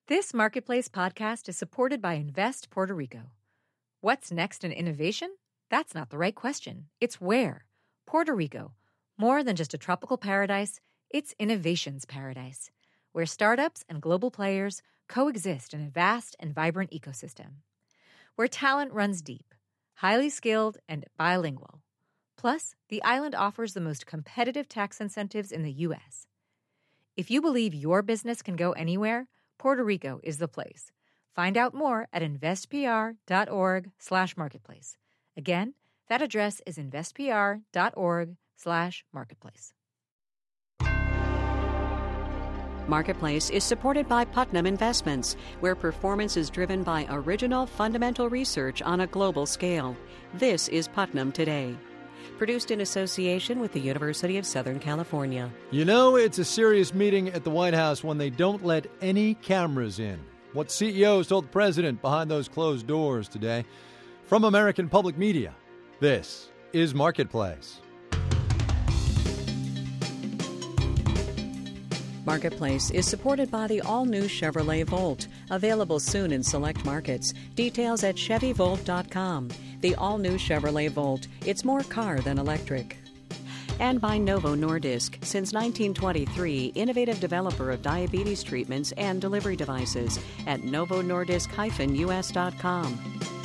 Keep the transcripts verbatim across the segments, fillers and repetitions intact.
This Marketplace podcast is supported by Invest Puerto Rico. What's next in innovation? That's not the right question. It's where. Puerto Rico. More than just a tropical paradise, it's innovation's paradise, where startups and global players coexist in a vast and vibrant ecosystem. Where talent runs deep, highly skilled, and bilingual. Plus, the island offers the most competitive tax incentives in the U S. If you believe your business can go anywhere, Puerto Rico is the place. Find out more at investpr.org slash marketplace. Again, that address is investpr.org slash marketplace. Marketplace is supported by Putnam Investments, where performance is driven by original fundamental research on a global scale. This is Putnam Today. Produced in association with the University of Southern California. You know, it's a serious meeting at the White House when they don't let any cameras in. What C E Os told the president behind those closed doors today. From American Public Media, this is Marketplace. Marketplace is supported by the all-new Chevrolet Volt, available soon in select markets. Details at Chevy Volt dot com. The all-new Chevrolet Volt. It's more car than electric. And by Novo Nordisk. Since nineteen twenty-three, innovative developer of diabetes treatments and delivery devices at novo nordisk dash u s dot com.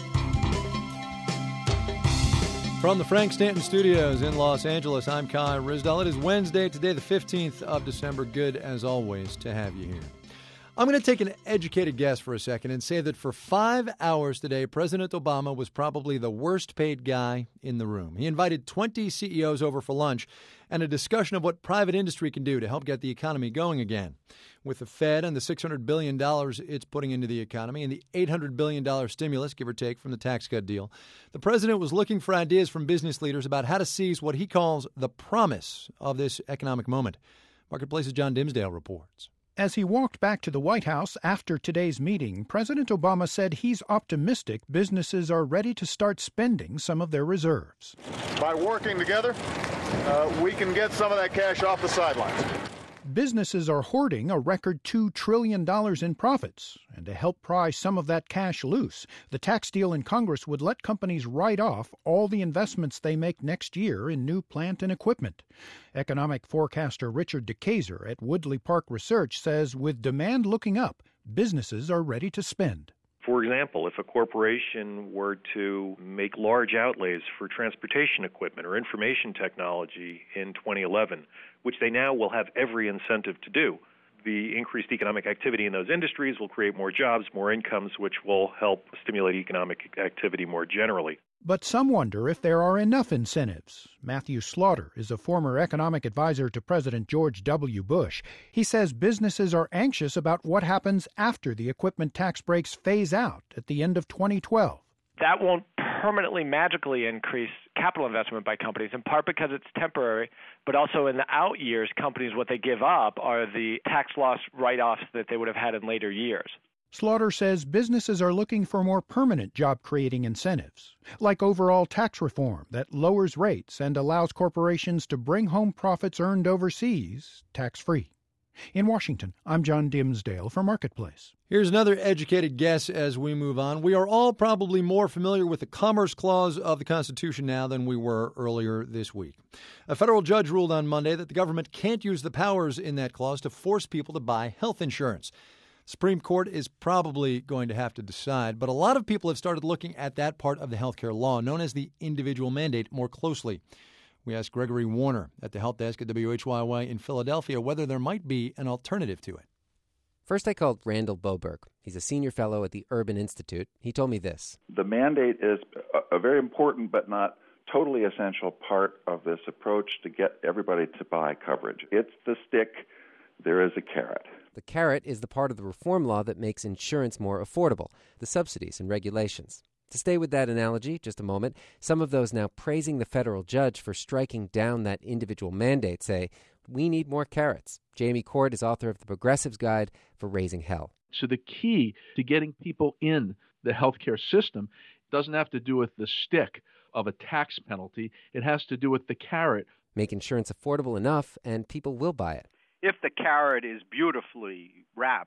From the Frank Stanton Studios in Los Angeles, I'm Kai Ryssdal. It is Wednesday, today the fifteenth of December. Good, as always, to have you here. I'm going to take an educated guess for a second and say that for five hours today, President Obama was probably the worst paid guy in the room. He invited twenty C E Os over for lunch and a discussion of what private industry can do to help get the economy going again. With the Fed and the six hundred billion dollars it's putting into the economy and the eight hundred billion dollars stimulus, give or take, from the tax cut deal, the president was looking for ideas from business leaders about how to seize what he calls the promise of this economic moment. Marketplace's John Dimsdale reports. As he walked back to the White House after today's meeting, President Obama said he's optimistic businesses are ready to start spending some of their reserves. By working together, uh, we can get some of that cash off the sidelines. Businesses are hoarding a record two trillion dollars in profits, and to help pry some of that cash loose, the tax deal in Congress would let companies write off all the investments they make next year in new plant and equipment. Economic forecaster Richard DeKayser at Woodley Park Research says with demand looking up, businesses are ready to spend. For example, if a corporation were to make large outlays for transportation equipment or information technology in twenty eleven, which they now will have every incentive to do, the increased economic activity in those industries will create more jobs, more incomes, which will help stimulate economic activity more generally. But some wonder if there are enough incentives. Matthew Slaughter is a former economic advisor to President George W. Bush. He says businesses are anxious about what happens after the equipment tax breaks phase out at the end of twenty twelve. That won't permanently, magically increase capital investment by companies, in part because it's temporary, but also in the out years, companies, what they give up are the tax loss write-offs that they would have had in later years. Slaughter says businesses are looking for more permanent job-creating incentives, like overall tax reform that lowers rates and allows corporations to bring home profits earned overseas tax-free. In Washington, I'm John Dimsdale for Marketplace. Here's another educated guess as we move on. We are all probably more familiar with the Commerce Clause of the Constitution now than we were earlier this week. A federal judge ruled on Monday that the government can't use the powers in that clause to force people to buy health insurance. Supreme Court is probably going to have to decide, but a lot of people have started looking at that part of the healthcare law, known as the individual mandate, more closely. We asked Gregory Warner at the Health Desk at W H Y Y in Philadelphia whether there might be an alternative to it. First, I called Randall Boberg. He's a senior fellow at the Urban Institute. He told me this. The mandate is a very important but not totally essential part of this approach to get everybody to buy coverage. It's the stick. There is a carrot. The carrot is the part of the reform law that makes insurance more affordable, the subsidies and regulations. To stay with that analogy, just a moment, some of those now praising the federal judge for striking down that individual mandate say, we need more carrots. Jamie Court is author of The Progressive's Guide for Raising Hell. So the key to getting people in the healthcare system doesn't have to do with the stick of a tax penalty. It has to do with the carrot. Make insurance affordable enough, and people will buy it. If the carrot is beautifully wrapped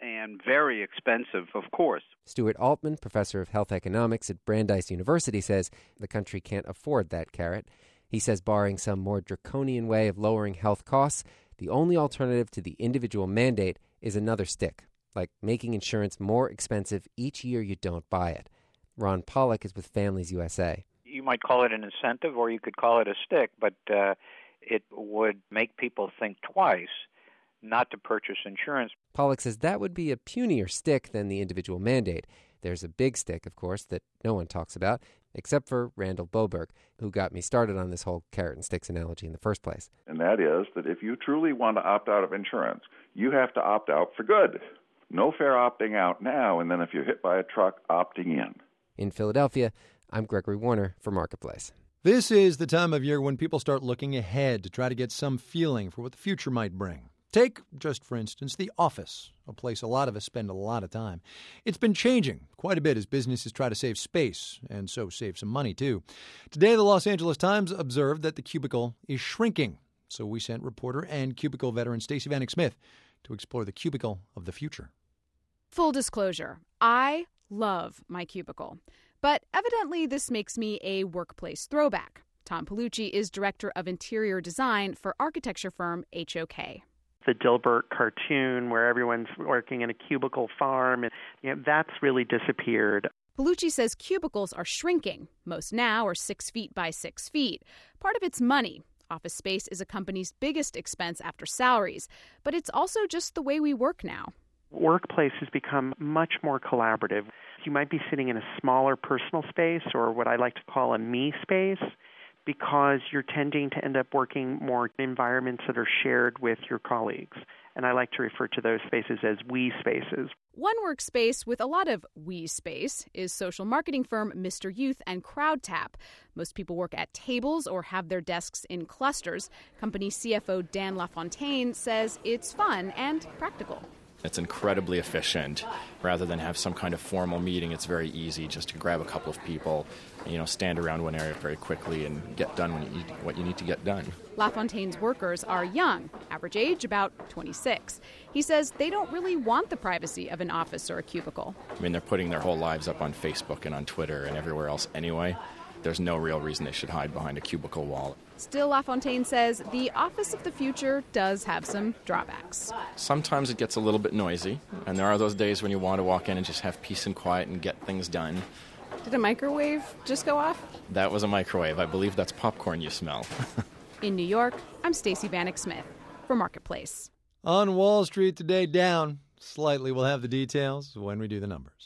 and very expensive, of course. Stuart Altman, professor of health economics at Brandeis University, says the country can't afford that carrot. He says barring some more draconian way of lowering health costs, the only alternative to the individual mandate is another stick, like making insurance more expensive each year you don't buy it. Ron Pollock is with Families U S A. You might call it an incentive or you could call it a stick, but uh, it would make people think twice not to purchase insurance. Pollock says that would be a punier stick than the individual mandate. There's a big stick, of course, that no one talks about, except for Randall Boberg, who got me started on this whole carrot and sticks analogy in the first place. And that is that if you truly want to opt out of insurance, you have to opt out for good. No fair opting out now, and then if you're hit by a truck, opting in. In Philadelphia, I'm Gregory Warner for Marketplace. This is the time of year when people start looking ahead to try to get some feeling for what the future might bring. Take, just for instance, The Office, a place a lot of us spend a lot of time. It's been changing quite a bit as businesses try to save space, and so save some money, too. Today, the Los Angeles Times observed that the cubicle is shrinking. So we sent reporter and cubicle veteran Stacey Vanek Smith to explore the cubicle of the future. Full disclosure, I love my cubicle. But evidently, this makes me a workplace throwback. Tom Palucci is director of interior design for architecture firm H O K. The Dilbert cartoon where everyone's working in a cubicle farm, and you know, that's really disappeared. Palucci says cubicles are shrinking. Most now are six feet by six feet. Part of it's money. Office space is a company's biggest expense after salaries, but it's also just the way we work now. Workplace has become much more collaborative. You might be sitting in a smaller personal space, or what I like to call a me space, because you're tending to end up working more in environments that are shared with your colleagues. And I like to refer to those spaces as we spaces. One workspace with a lot of we space is social marketing firm Mister Youth and CrowdTap. Most people work at tables or have their desks in clusters. Company C F O Dan LaFontaine says it's fun and practical. It's incredibly efficient. Rather than have some kind of formal meeting, it's very easy just to grab a couple of people, you know, stand around one area very quickly and get done when you need, what you need to get done. LaFontaine's workers are young, average age about twenty-six. He says they don't really want the privacy of an office or a cubicle. I mean, they're putting their whole lives up on Facebook and on Twitter and everywhere else anyway. There's no real reason they should hide behind a cubicle wall. Still, LaFontaine says the office of the future does have some drawbacks. Sometimes it gets a little bit noisy, and there are those days when you want to walk in and just have peace and quiet and get things done. Did a microwave just go off? That was a microwave. I believe that's popcorn you smell. In New York, I'm Stacey Vanek Smith for Marketplace. On Wall Street today, down slightly. We'll have the details when we do the numbers.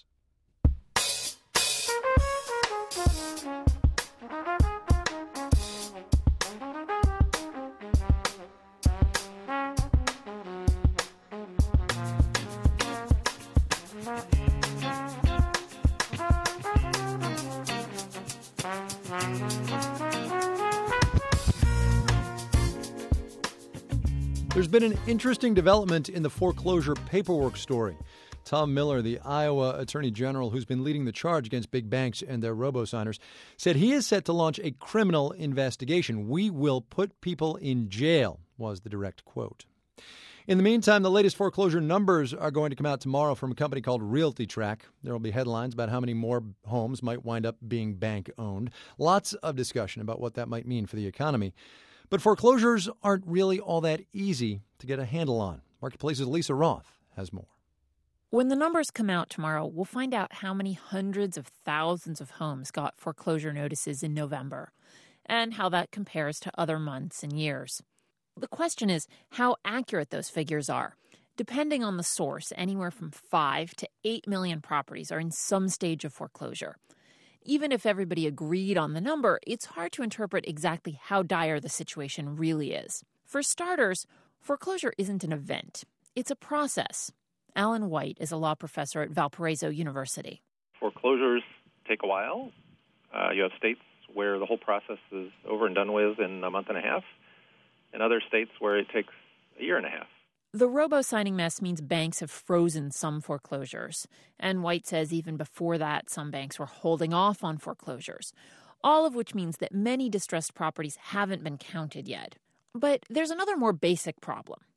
There's been an interesting development in the foreclosure paperwork story. Tom Miller, the Iowa Attorney General who's been leading the charge against big banks and their robo-signers, said he is set to launch a criminal investigation. "We will put people in jail," was the direct quote. In the meantime, the latest foreclosure numbers are going to come out tomorrow from a company called RealtyTrack. There will be headlines about how many more homes might wind up being bank-owned. Lots of discussion about what that might mean for the economy. But foreclosures aren't really all that easy to get a handle on. Marketplace's Lisa Roth has more. When the numbers come out tomorrow, we'll find out how many hundreds of thousands of homes got foreclosure notices in November and how that compares to other months and years. The question is how accurate those figures are. Depending on the source, anywhere from five to eight million properties are in some stage of foreclosure. Even if everybody agreed on the number, it's hard to interpret exactly how dire the situation really is. For starters, foreclosure isn't an event. It's a process. Alan White is a law professor at Valparaiso University. Foreclosures take a while. Uh, you have states where the whole process is over and done with in a month and a half, and other states where it takes a year and a half. The robo-signing mess means banks have frozen some foreclosures. And White says even before that, some banks were holding off on foreclosures, all of which means that many distressed properties haven't been counted yet. But there's another more basic problem.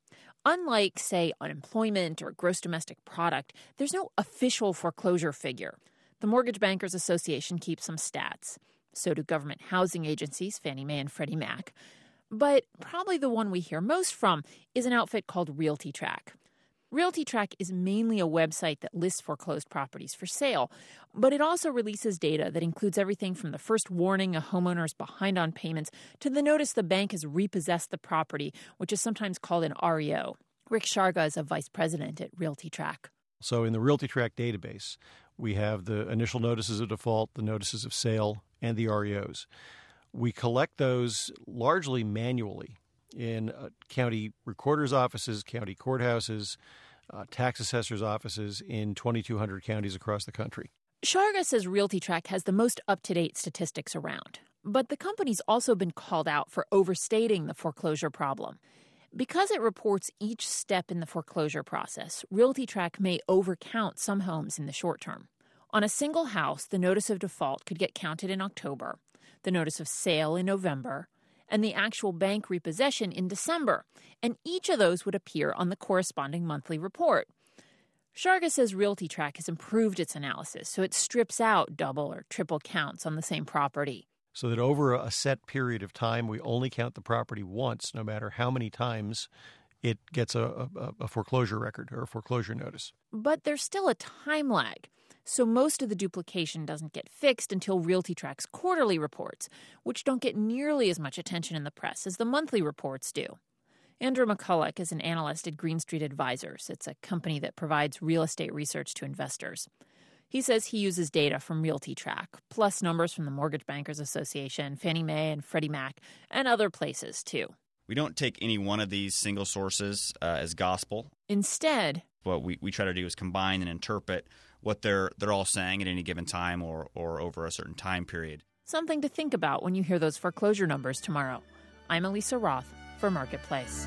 Unlike, say, unemployment or gross domestic product, there's no official foreclosure figure. The Mortgage Bankers Association keeps some stats. So do government housing agencies, Fannie Mae and Freddie Mac. But probably the one we hear most from is an outfit called RealtyTrack. RealtyTrack is mainly a website that lists foreclosed properties for sale, but it also releases data that includes everything from the first warning a homeowner is behind on payments to the notice the bank has repossessed the property, which is sometimes called an R E O. Rick Sharga is a vice president at RealtyTrack. So in the RealtyTrack database, we have the initial notices of default, the notices of sale, and the R E Os. We collect those largely manually in uh, county recorders' offices, county courthouses, uh, tax assessors' offices in twenty-two hundred counties across the country. Sharga says RealtyTrack has the most up-to-date statistics around. But the company's also been called out for overstating the foreclosure problem. Because it reports each step in the foreclosure process, RealtyTrack may overcount some homes in the short term. On a single house, the notice of default could get counted in October, the notice of sale in November, and the actual bank repossession in December, and each of those would appear on the corresponding monthly report. Sharga says RealtyTrack has improved its analysis, so it strips out double or triple counts on the same property. So that over a set period of time, we only count the property once, no matter how many times it gets a, a, a foreclosure record or a foreclosure notice. But there's still a time lag. So most of the duplication doesn't get fixed until RealtyTrack's quarterly reports, which don't get nearly as much attention in the press as the monthly reports do. Andrew McCulloch is an analyst at Green Street Advisors. It's a company that provides real estate research to investors. He says he uses data from RealtyTrack, plus numbers from the Mortgage Bankers Association, Fannie Mae and Freddie Mac, and other places, too. We don't take any one of these single sources uh, as gospel. Instead, what we, we try to do is combine and interpret what they're they're all saying at any given time or, or over a certain time period. Something to think about when you hear those foreclosure numbers tomorrow. I'm Elisa Roth for Marketplace.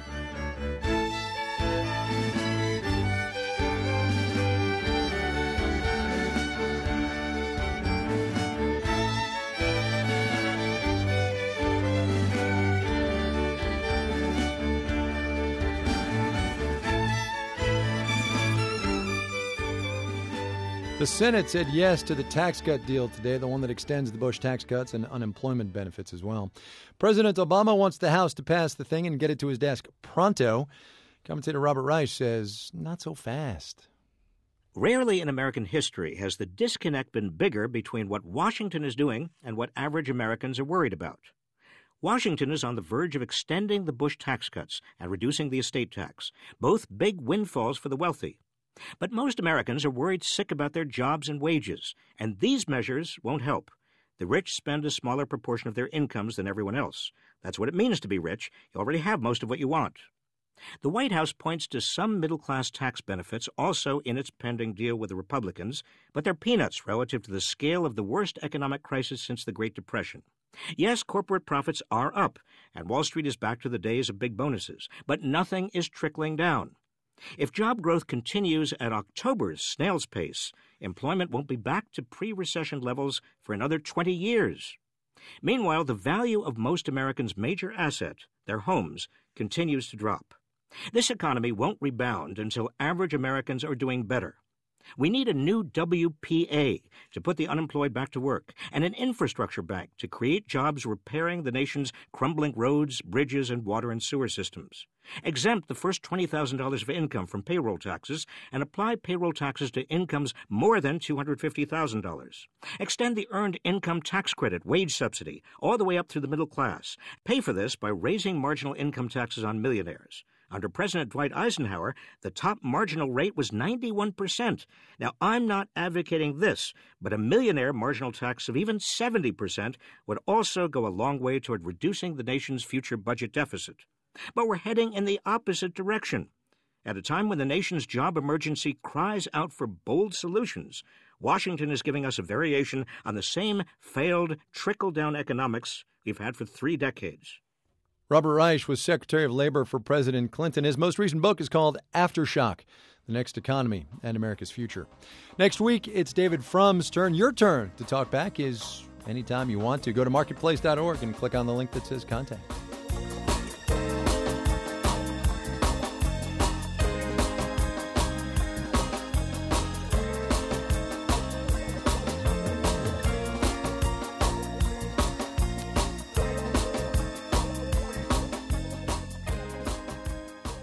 The Senate said yes to the tax cut deal today, the one that extends the Bush tax cuts and unemployment benefits as well. President Obama wants the House to pass the thing and get it to his desk pronto. Commentator Robert Reich says not so fast. Rarely in American history has the disconnect been bigger between what Washington is doing and what average Americans are worried about. Washington is on the verge of extending the Bush tax cuts and reducing the estate tax, both big windfalls for the wealthy. But most Americans are worried sick about their jobs and wages, and these measures won't help. The rich spend a smaller proportion of their incomes than everyone else. That's what it means to be rich. You already have most of what you want. The White House points to some middle-class tax benefits also in its pending deal with the Republicans, but they're peanuts relative to the scale of the worst economic crisis since the Great Depression. Yes, corporate profits are up, and Wall Street is back to the days of big bonuses, but nothing is trickling down. If job growth continues at October's snail's pace, employment won't be back to pre-recession levels for another twenty years. Meanwhile, the value of most Americans' major asset, their homes, continues to drop. This economy won't rebound until average Americans are doing better. We need a new W P A to put the unemployed back to work, and an infrastructure bank to create jobs repairing the nation's crumbling roads, bridges, and water and sewer systems. Exempt the first twenty thousand dollars of income from payroll taxes and apply payroll taxes to incomes more than two hundred fifty thousand dollars. Extend the Earned Income Tax Credit wage subsidy all the way up through the middle class. Pay for this by raising marginal income taxes on millionaires. Under President Dwight Eisenhower, the top marginal rate was ninety-one percent. Now, I'm not advocating this, but a millionaire marginal tax of even seventy percent would also go a long way toward reducing the nation's future budget deficit. But we're heading in the opposite direction. At a time when the nation's job emergency cries out for bold solutions, Washington is giving us a variation on the same failed trickle-down economics we've had for three decades. Robert Reich was Secretary of Labor for President Clinton. His most recent book is called Aftershock, The Next Economy and America's Future. Next week, it's David Frum's turn. Your turn to talk back is anytime you want to. Go to marketplace dot org and click on the link that says Contact.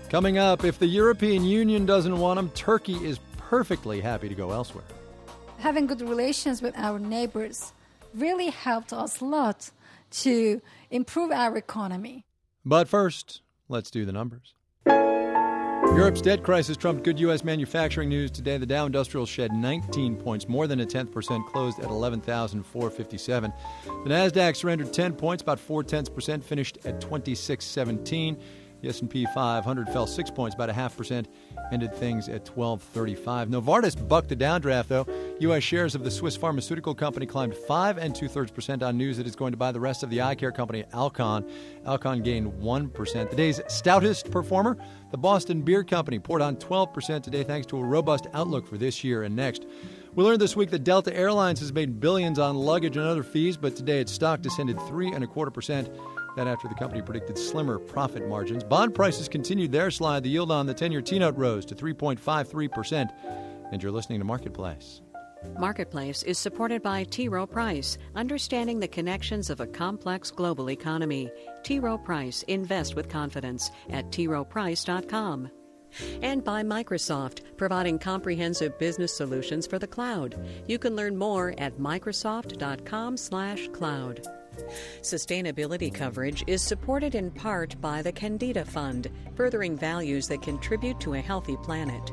Coming up, if the European Union doesn't want them, Turkey is perfectly happy to go elsewhere. Having good relations with our neighbors really helped us a lot to improve our economy. But first, let's do the numbers. Europe's debt crisis trumped good U S manufacturing news today. The Dow Industrial shed nineteen points, more than a tenth percent, closed at eleven thousand four hundred fifty-seven. The Nasdaq surrendered ten points, about four tenths percent, finished at twenty-six seventeen. The S and P five hundred fell six points, about a half percent, ended things at twelve thirty-five. Novartis bucked the downdraft, though. U S shares of the Swiss pharmaceutical company climbed five and two-thirds percent on news that it's going to buy the rest of the eye care company Alcon. Alcon gained one percent. The day's stoutest performer, the Boston Beer Company, poured on twelve percent today thanks to a robust outlook for this year and next. We learned this week that Delta Airlines has made billions on luggage and other fees, but today its stock descended three and a quarter percent. That after the company predicted slimmer profit margins. Bond prices continued their slide. The yield on the ten-year T-note rose to three point five three percent. And you're listening to Marketplace. Marketplace is supported by T. Rowe Price, understanding the connections of a complex global economy. T. Rowe Price, invest with confidence at t rowe price dot com. And by Microsoft, providing comprehensive business solutions for the cloud. You can learn more at microsoft dot com slash cloud. Sustainability coverage is supported in part by the Candida Fund, furthering values that contribute to a healthy planet.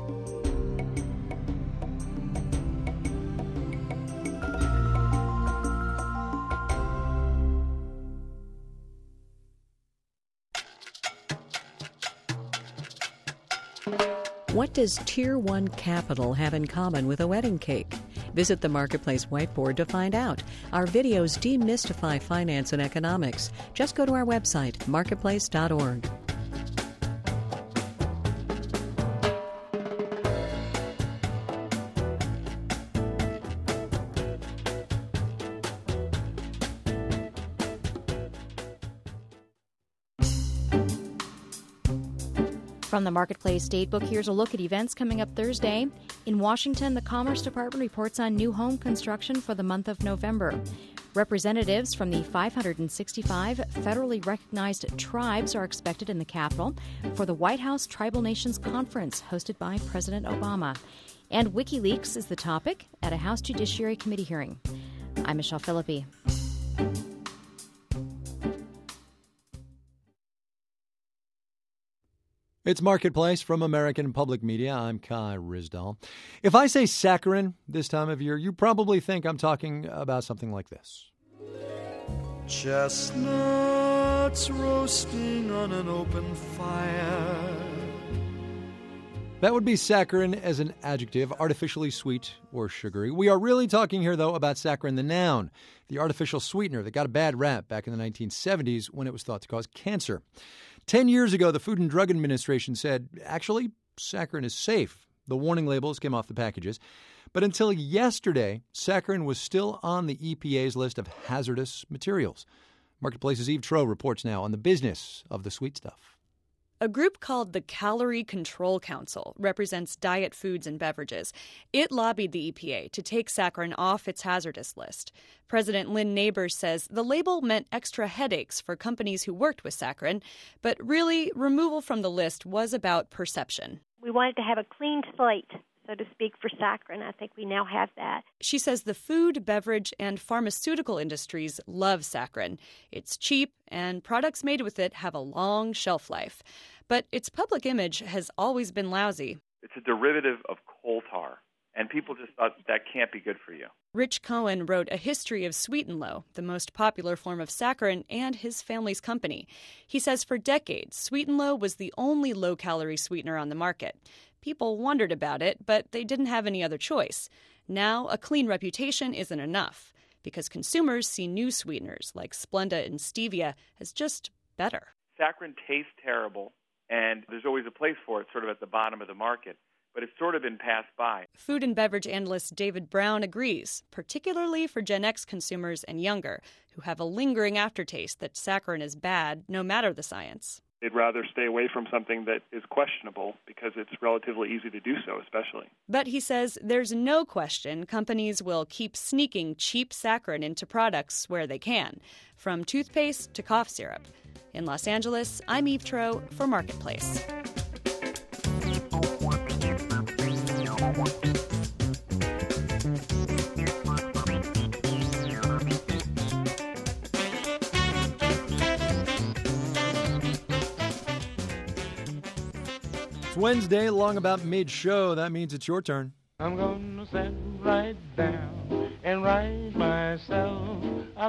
What does Tier one Capital have in common with a wedding cake? Visit the Marketplace whiteboard to find out. Our videos demystify finance and economics. Just go to our website, marketplace dot org. From the Marketplace Datebook, here's a look at events coming up Thursday. In Washington, the Commerce Department reports on new home construction for the month of November. Representatives from the five hundred sixty-five federally recognized tribes are expected in the Capitol for the White House Tribal Nations Conference hosted by President Obama. And WikiLeaks is the topic at a House Judiciary Committee hearing. I'm Michelle Philippi. It's Marketplace from American Public Media. I'm Kai Ryssdal. If I say saccharin this time of year, you probably think I'm talking about something like this. Chestnuts roasting on an open fire. That would be saccharin as an adjective, artificially sweet or sugary. We are really talking here, though, about saccharin, the noun, the artificial sweetener that got a bad rap back in the nineteen seventies when it was thought to cause cancer. Ten years ago, the Food and Drug Administration said, actually, saccharin is safe. The warning labels came off the packages. But until yesterday, saccharin was still on the E P A's list of hazardous materials. Marketplace's Eve Troeh reports now on the business of the sweet stuff. A group called the Calorie Control Council represents diet foods and beverages. It lobbied the E P A to take saccharin off its hazardous list. President Lynn Neighbors says the label meant extra headaches for companies who worked with saccharin, but really, removal from the list was about perception. We wanted to have a clean slate, so to speak, for saccharin. I think we now have that. She says the food, beverage, and pharmaceutical industries love saccharin. It's cheap, and products made with it have a long shelf life. But its public image has always been lousy. It's a derivative of coal tar, and people just thought that can't be good for you. Rich Cohen wrote A History of Sweet and Low, the most popular form of saccharin, and his family's company. He says for decades, Sweet and Low was the only low-calorie sweetener on the market. People wondered about it, but they didn't have any other choice. Now, a clean reputation isn't enough, because consumers see new sweeteners like Splenda and Stevia as just better. Saccharin tastes terrible, and there's always a place for it sort of at the bottom of the market, but it's sort of been passed by. Food and beverage analyst David Brown agrees, particularly for Gen X consumers and younger, who have a lingering aftertaste that saccharin is bad, no matter the science. They'd rather stay away from something that is questionable because it's relatively easy to do so, especially. But he says there's no question companies will keep sneaking cheap saccharin into products where they can, from toothpaste to cough syrup. In Los Angeles, I'm Eve Troeh for Marketplace. It's Wednesday, along about mid-show. That means it's your turn. I'm gonna sit right down and write myself a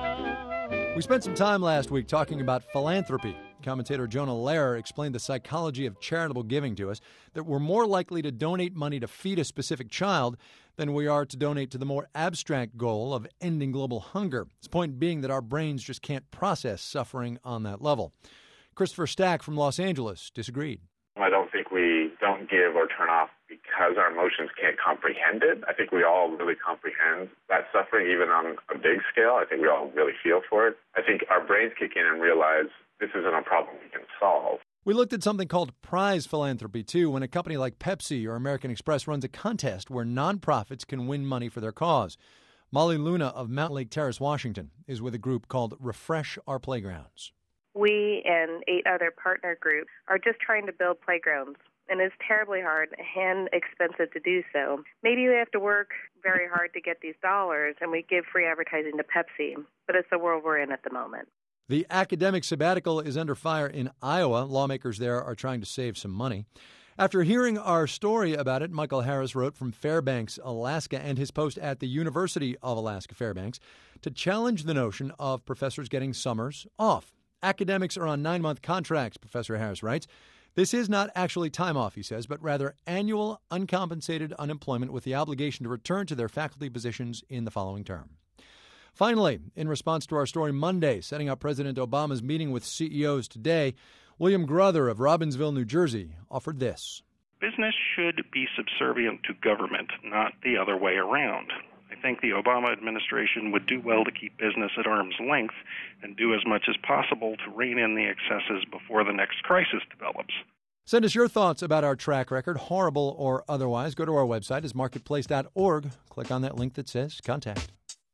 letter. We spent some time last week talking about philanthropy. Commentator Jonah Lehrer explained the psychology of charitable giving to us, that we're more likely to donate money to feed a specific child than we are to donate to the more abstract goal of ending global hunger. His point being that our brains just can't process suffering on that level. Christopher Stack from Los Angeles disagreed. I don't think we don't give or turn off because our emotions can't comprehend it. I think we all really comprehend that suffering, even on a big scale. I think we all really feel for it. I think our brains kick in and realize this isn't a problem we can solve. We looked at something called prize philanthropy, too, when a company like Pepsi or American Express runs a contest where nonprofits can win money for their cause. Molly Luna of Mountain Lake Terrace, Washington, is with a group called Refresh Our Playgrounds. We and eight other partner groups are just trying to build playgrounds, and it's terribly hard and expensive to do so. Maybe we have to work very hard to get these dollars, and we give free advertising to Pepsi, but it's the world we're in at the moment. The academic sabbatical is under fire in Iowa. Lawmakers there are trying to save some money. After hearing our story about it, Michael Harris wrote from Fairbanks, Alaska, and his post at the University of Alaska Fairbanks to challenge the notion of professors getting summers off. Academics are on nine-month contracts, Professor Harris writes. This is not actually time off, he says, but rather annual uncompensated unemployment with the obligation to return to their faculty positions in the following term. Finally, in response to our story Monday, setting up President Obama's meeting with C E Os today, William Grother of Robbinsville, New Jersey, offered this. Business should be subservient to government, not the other way around. I think the Obama administration would do well to keep business at arm's length and do as much as possible to rein in the excesses before the next crisis develops. Send us your thoughts about our track record, horrible or otherwise. Go to our website, is marketplace dot org. Click on that link that says Contact.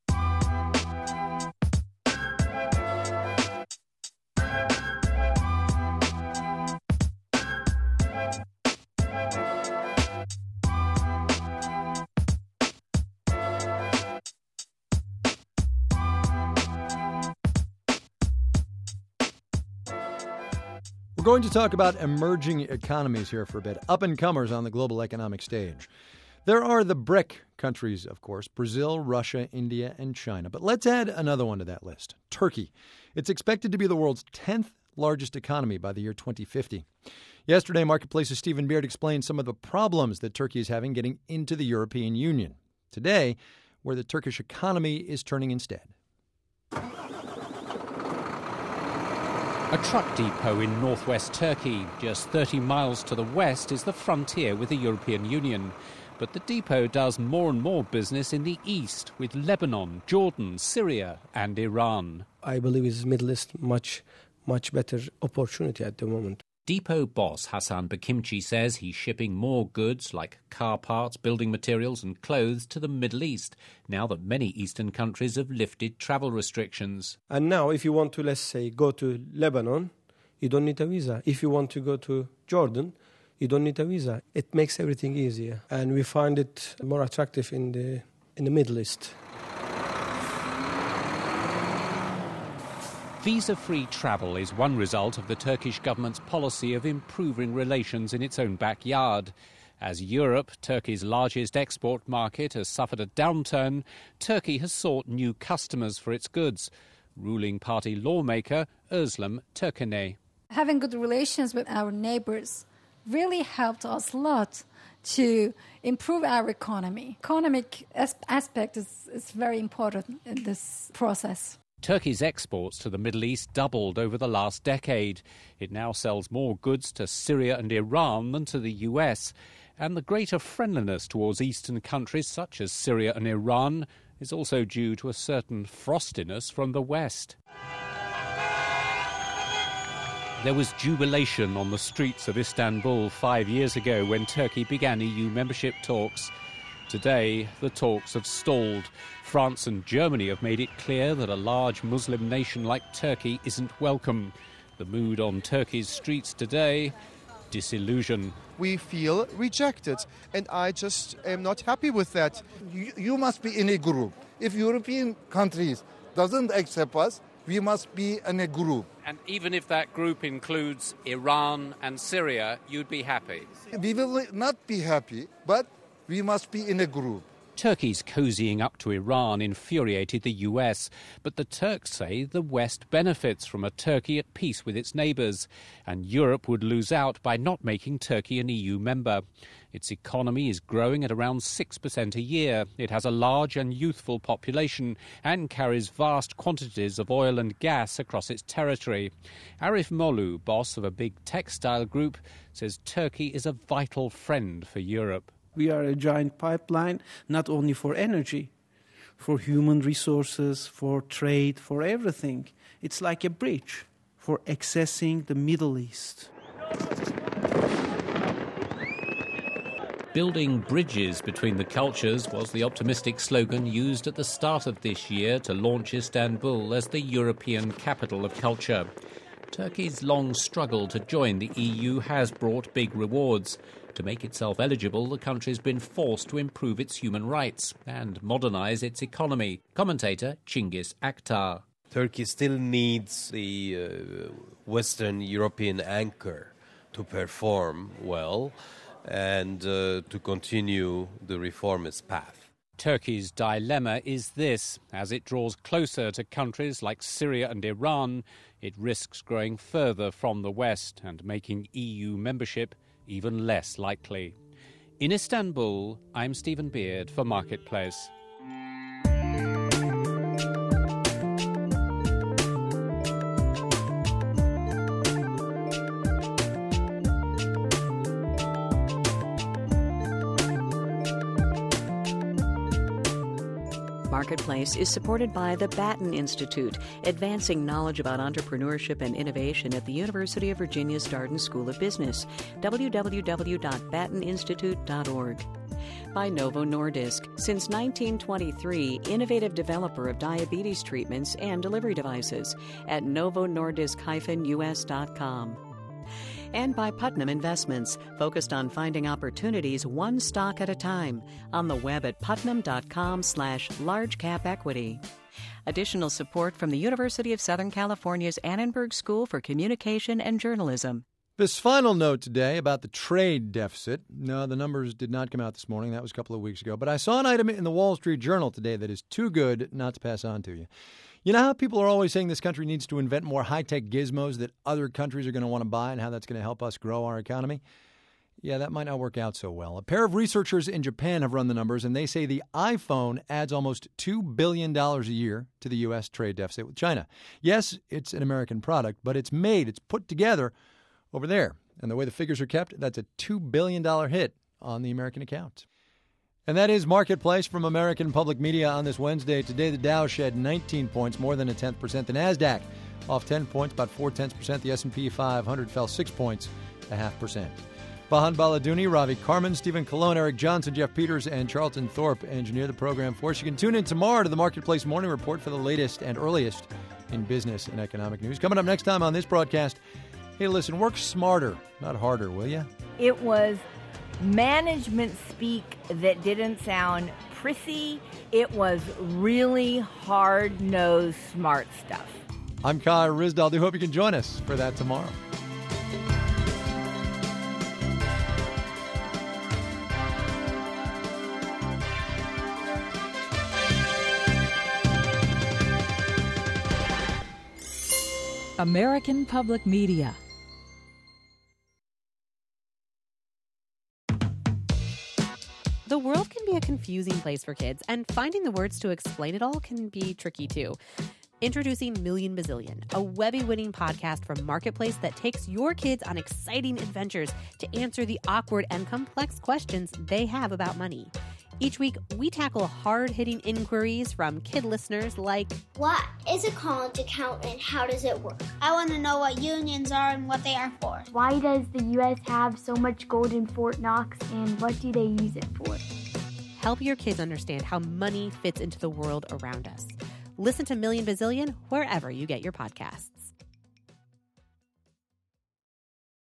We're going to talk about emerging economies here for a bit, up-and-comers on the global economic stage. There are the BRIC countries, of course, Brazil, Russia, India, and China. But let's add another one to that list, Turkey. It's expected to be the world's tenth largest economy by the year twenty fifty. Yesterday, Marketplace's Stephen Beard explained some of the problems that Turkey is having getting into the European Union. Today, where the Turkish economy is turning instead. A truck depot in northwest Turkey, just thirty miles to the west, is the frontier with the European Union. But the depot does more and more business in the east with Lebanon, Jordan, Syria and Iran. I believe it's Middle East much, much better opportunity at the moment. Depot boss Hassan Bakimci says he's shipping more goods like car parts, building materials and clothes to the Middle East, now that many eastern countries have lifted travel restrictions. And now if you want to, let's say, go to Lebanon, you don't need a visa. If you want to go to Jordan, you don't need a visa. It makes everything easier. And we find it more attractive in the in the Middle East. Visa-free travel is one result of the Turkish government's policy of improving relations in its own backyard. As Europe, Turkey's largest export market, has suffered a downturn, Turkey has sought new customers for its goods. Ruling party lawmaker Özlem Türkener. Having good relations with our neighbors really helped us a lot to improve our economy. Economic as- aspect is, is very important in this process. Turkey's exports to the Middle East doubled over the last decade. It now sells more goods to Syria and Iran than to the U S. And the greater friendliness towards eastern countries such as Syria and Iran is also due to a certain frostiness from the West. There was jubilation on the streets of Istanbul five years ago when Turkey began E U membership talks. Today, the talks have stalled. France and Germany have made it clear that a large Muslim nation like Turkey isn't welcome. The mood on Turkey's streets today, disillusion. We feel rejected, and I just am not happy with that. You, you must be in a group. If European countries doesn't accept us, we must be in a group. And even if that group includes Iran and Syria, you'd be happy? We will not be happy, but we must be in a group. Turkey's cozying up to Iran infuriated the U S, but the Turks say the West benefits from a Turkey at peace with its neighbours, and Europe would lose out by not making Turkey an E U member. Its economy is growing at around six percent a year. It has a large and youthful population and carries vast quantities of oil and gas across its territory. Arif Molu, boss of a big textile group, says Turkey is a vital friend for Europe. We are a giant pipeline, not only for energy, for human resources, for trade, for everything. It's like a bridge for accessing the Middle East. Building bridges between the cultures was the optimistic slogan used at the start of this year to launch Istanbul as the European capital of culture. Turkey's long struggle to join the E U has brought big rewards. To make itself eligible, the country's been forced to improve its human rights and modernise its economy. Commentator Cengiz Aktar. Turkey still needs the uh, Western European anchor to perform well and uh, to continue the reformist path. Turkey's dilemma is this. As it draws closer to countries like Syria and Iran, it risks growing further from the West and making E U membership even less likely. In Istanbul, I'm Stephen Beard for Marketplace. Marketplace is supported by the Batten Institute, advancing knowledge about entrepreneurship and innovation at the University of Virginia's Darden School of Business. w w w dot batten institute dot org. By Novo Nordisk, since nineteen twenty-three, innovative developer of diabetes treatments and delivery devices at novo nordisk dash u s dot com. And by Putnam Investments, focused on finding opportunities one stock at a time, on the web at putnam.com slash large cap equity. Additional support from the University of Southern California's Annenberg School for Communication and Journalism. This final note today about the trade deficit. No, the numbers did not come out this morning. That was a couple of weeks ago. But I saw an item in the Wall Street Journal today that is too good not to pass on to you. You know how people are always saying this country needs to invent more high-tech gizmos that other countries are going to want to buy and how that's going to help us grow our economy? Yeah, that might not work out so well. A pair of researchers in Japan have run the numbers, and they say the iPhone adds almost two billion dollars a year to the U S trade deficit with China. Yes, it's an American product, but it's made, it's put together over there. And the way the figures are kept, that's a two billion dollars hit on the American account. And that is Marketplace from American Public Media on this Wednesday. Today, the Dow shed nineteen points, more than a tenth percent. The NASDAQ off ten points, about four tenths percent. The S and P five hundred fell six points, a half percent. Bahan Baladuni, Ravi Carmen, Stephen Colon, Eric Johnson, Jeff Peters, and Charlton Thorpe engineer the program for us. You can tune in tomorrow to the Marketplace Morning Report for the latest and earliest in business and economic news. Coming up next time on this broadcast, hey, listen, work smarter, not harder, will you? It was management speak that didn't sound prissy. It was really hard-nosed, smart stuff. I'm Kai Ryssdal. I hope you can join us for that tomorrow. American Public Media. The world can be a confusing place for kids, and finding the words to explain it all can be tricky too. Introducing Million Bazillion, a Webby-winning podcast from Marketplace that takes your kids on exciting adventures to answer the awkward and complex questions they have about money. Each week, we tackle hard-hitting inquiries from kid listeners like, what is a college account and how does it work? I want to know what unions are and what they are for. Why does the U S have so much gold in Fort Knox and what do they use it for? Help your kids understand how money fits into the world around us. Listen to Million Bazillion wherever you get your podcasts.